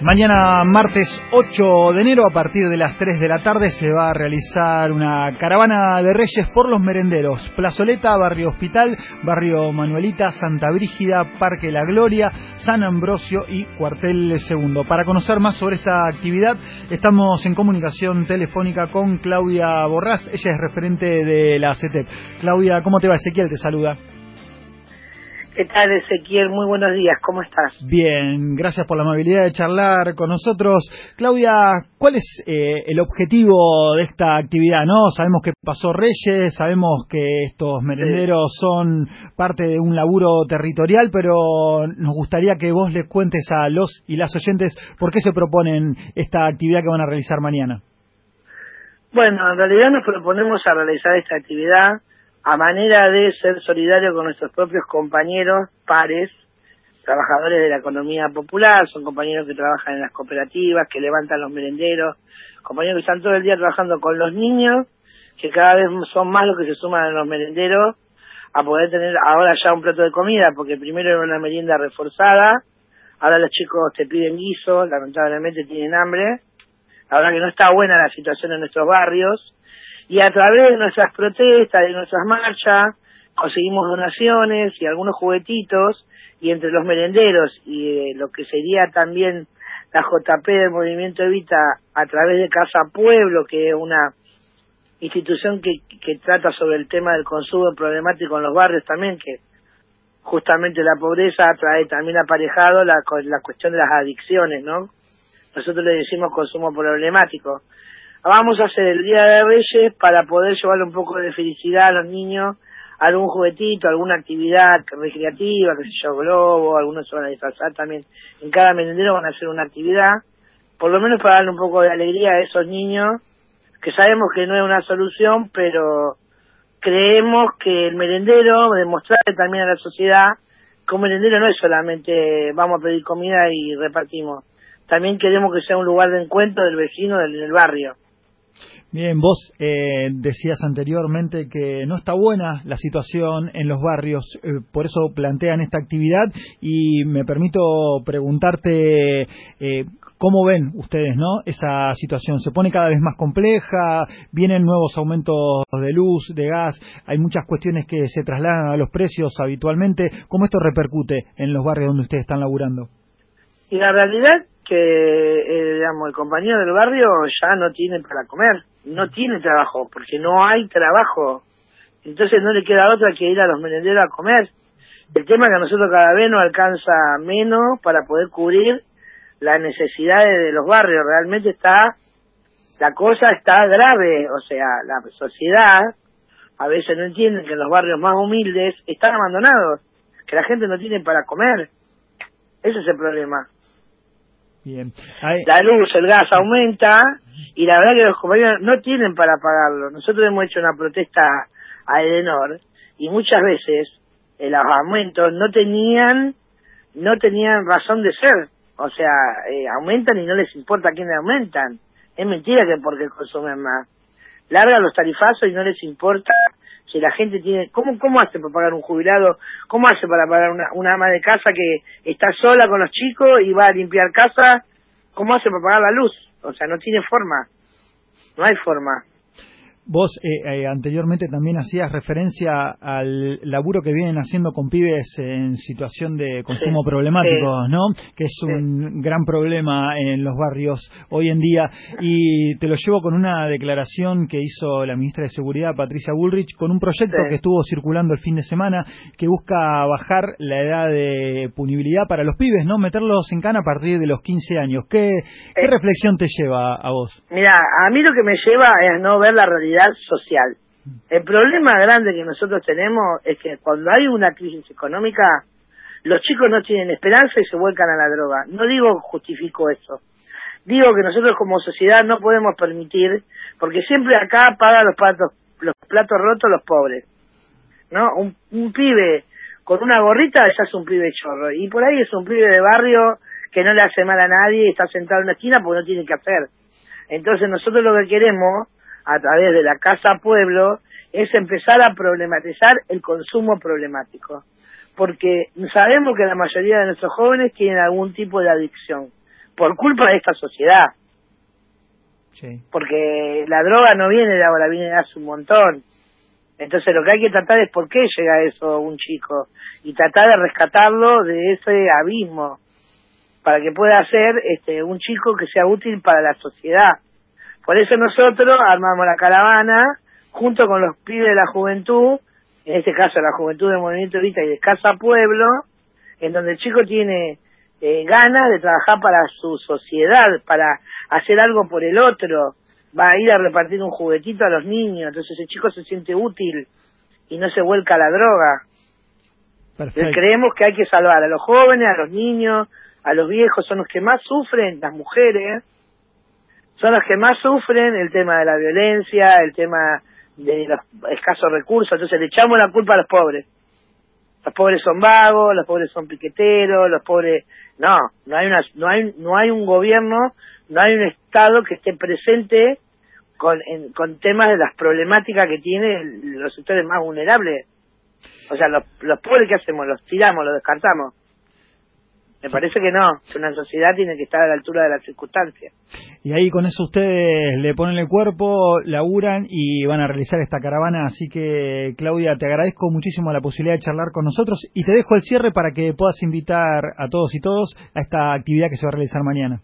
Mañana martes 8 de enero a partir de las 3 de la tarde se va a realizar una caravana de Reyes por los merenderos. Plazoleta, Barrio Hospital, Barrio Manuelita, Santa Brígida, Parque La Gloria, San Ambrosio y Cuartel Segundo. Para conocer más sobre esta actividad estamos en comunicación telefónica con Claudia Borrás. Ella es referente de la CETEP. Claudia, ¿cómo te va? Ezequiel te saluda. ¿Qué tal, Ezequiel? Muy buenos días, ¿cómo estás? Bien, gracias por la amabilidad de charlar con nosotros. Claudia, ¿cuál es el objetivo de esta actividad? ¿No? Sabemos que pasó Reyes, sabemos que estos merenderos son parte de un laburo territorial, pero nos gustaría que vos les cuentes a los y las oyentes por qué se proponen esta actividad que van a realizar mañana. Bueno, en realidad nos proponemos a realizar esta actividad a manera de ser solidario con nuestros propios compañeros, pares, trabajadores de la economía popular, son compañeros que trabajan en las cooperativas, que levantan los merenderos, compañeros que están todo el día trabajando con los niños, que cada vez son más los que se suman a los merenderos, a poder tener ahora ya un plato de comida, porque primero era una merienda reforzada, ahora los chicos te piden guiso, lamentablemente tienen hambre, la verdad que no está buena la situación en nuestros barrios, y a través de nuestras protestas, de nuestras marchas, conseguimos donaciones y algunos juguetitos, y entre los merenderos y lo que sería también la JP del Movimiento Evita a través de Casa Pueblo, que es una institución que trata sobre el tema del consumo problemático en los barrios también, que justamente la pobreza trae también aparejado la cuestión de las adicciones, ¿no? Nosotros le decimos consumo problemático. Vamos a hacer el Día de Reyes para poder llevarle un poco de felicidad a los niños, algún juguetito, alguna actividad recreativa, qué sé yo, globo, algunos se van a disfrazar también. En cada merendero van a hacer una actividad, por lo menos para darle un poco de alegría a esos niños, que sabemos que no es una solución, pero creemos que el merendero, demostrarle también a la sociedad que un merendero no es solamente vamos a pedir comida y repartimos. También queremos que sea un lugar de encuentro del vecino del barrio. Bien, vos decías anteriormente que no está buena la situación en los barrios, por eso plantean esta actividad y me permito preguntarte cómo ven ustedes, ¿no? Esa situación se pone cada vez más compleja, vienen nuevos aumentos de luz, de gas, hay muchas cuestiones que se trasladan a los precios habitualmente. ¿Cómo esto repercute en los barrios donde ustedes están laburando? Y la realidad que, digamos, el compañero del barrio ya no tiene para comer, no tiene trabajo, porque no hay trabajo. Entonces no le queda otra que ir a los merenderos a comer. El tema es que a nosotros cada vez nos alcanza menos para poder cubrir las necesidades de los barrios. Realmente la cosa está grave, o sea, la sociedad a veces no entiende que en los barrios más humildes están abandonados, que la gente no tiene para comer. Ese es el problema. Bien. La luz, el gas aumenta y la verdad que los compañeros no tienen para pagarlo. Nosotros hemos hecho una protesta a Edenor y muchas veces los aumentos no tenían razón de ser. O sea, aumentan y no les importa a quién le aumentan. Es mentira que porque consumen más. Largan los tarifazos y no les importa si la gente tiene... ¿Cómo hace para pagar un jubilado? ¿Cómo hace para pagar una ama de casa que está sola con los chicos y va a limpiar casa? ¿Cómo hace para pagar la luz? O sea, no tiene forma. No hay forma. Vos anteriormente también hacías referencia al laburo que vienen haciendo con pibes en situación de consumo problemático, ¿no? Que es un gran problema en los barrios hoy en día. Y te lo llevo con una declaración que hizo la ministra de Seguridad, Patricia Bullrich, con un proyecto que estuvo circulando el fin de semana que busca bajar la edad de punibilidad para los pibes, ¿no? Meterlos en cana a partir de los 15 años. ¿Qué reflexión te lleva a vos? Mira, a mí lo que me lleva es no ver la realidad social. El problema grande que nosotros tenemos es que cuando hay una crisis económica, los chicos no tienen esperanza y se vuelcan a la droga. No digo justifico eso. Digo que nosotros como sociedad no podemos permitir, porque siempre acá pagan los platos rotos los pobres, ¿no? Un pibe con una gorrita ya es un pibe chorro, y por ahí es un pibe de barrio que no le hace mal a nadie, está sentado en la esquina porque no tiene que hacer. Entonces nosotros lo que queremos a través de la Casa Pueblo es empezar a problematizar el consumo problemático, porque sabemos que la mayoría de nuestros jóvenes tienen algún tipo de adicción, por culpa de esta sociedad. Sí. Porque la droga no viene de ahora, viene de hace un montón. Entonces lo que hay que tratar es por qué llega eso un chico y tratar de rescatarlo de ese abismo para que pueda ser un chico que sea útil para la sociedad. Por eso nosotros armamos la caravana junto con los pibes de la juventud, en este caso la juventud del Movimiento Evita y de Casa Pueblo, en donde el chico tiene ganas de trabajar para su sociedad, para hacer algo por el otro, va a ir a repartir un juguetito a los niños, entonces el chico se siente útil y no se vuelca a la droga. Entonces creemos que hay que salvar a los jóvenes, a los niños, a los viejos, son los que más sufren, las mujeres, son los que más sufren el tema de la violencia, el tema de los escasos recursos, entonces le echamos la culpa a los pobres. Los pobres son vagos, los pobres son piqueteros, los pobres... No hay un gobierno, no hay un Estado que esté presente con temas de las problemáticas que tienen los sectores más vulnerables. O sea, los pobres, ¿qué hacemos? ¿Los tiramos, los descartamos? Me parece que no, que una sociedad tiene que estar a la altura de las circunstancias. Y ahí con eso ustedes le ponen el cuerpo, laburan y van a realizar esta caravana, así que Claudia, te agradezco muchísimo la posibilidad de charlar con nosotros y te dejo el cierre para que puedas invitar a todos y todos a esta actividad que se va a realizar mañana.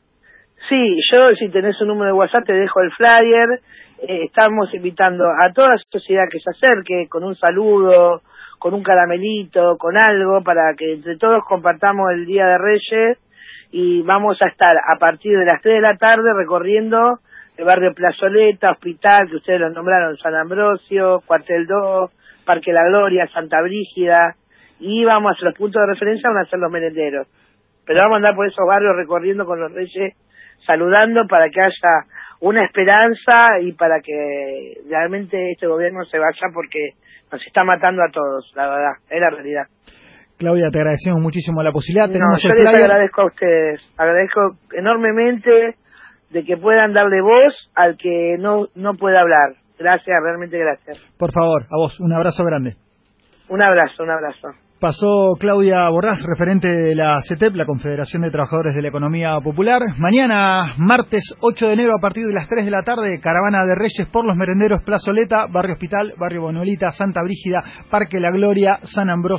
Sí, yo si tenés un número de WhatsApp te dejo el flyer, estamos invitando a toda la sociedad que se acerque con un saludo, con un caramelito, con algo, para que entre todos compartamos el Día de Reyes, y vamos a estar a partir de las 3 de la tarde recorriendo el barrio Plazoleta, Hospital, que ustedes lo nombraron, San Ambrosio, Cuartel 2, Parque La Gloria, Santa Brígida, y vamos a hacer los puntos de referencia, van a ser los merenderos. Pero vamos a andar por esos barrios recorriendo con los Reyes, saludando para que haya una esperanza y para que realmente este gobierno se vaya, porque nos está matando a todos, la verdad, es la realidad. Claudia, te agradecemos muchísimo la posibilidad. No, yo les agradezco a ustedes, agradezco enormemente de que puedan darle voz al que no puede hablar. Gracias, realmente gracias. Por favor, a vos, un abrazo grande. Un abrazo, un abrazo. Pasó Claudia Borrás, referente de la CETEP, la Confederación de Trabajadores de la Economía Popular. Mañana, martes 8 de enero, a partir de las 3 de la tarde, caravana de Reyes por los merenderos Plazoleta, Barrio Hospital, Barrio Bonolita, Santa Brígida, Parque La Gloria, San Ambrosio.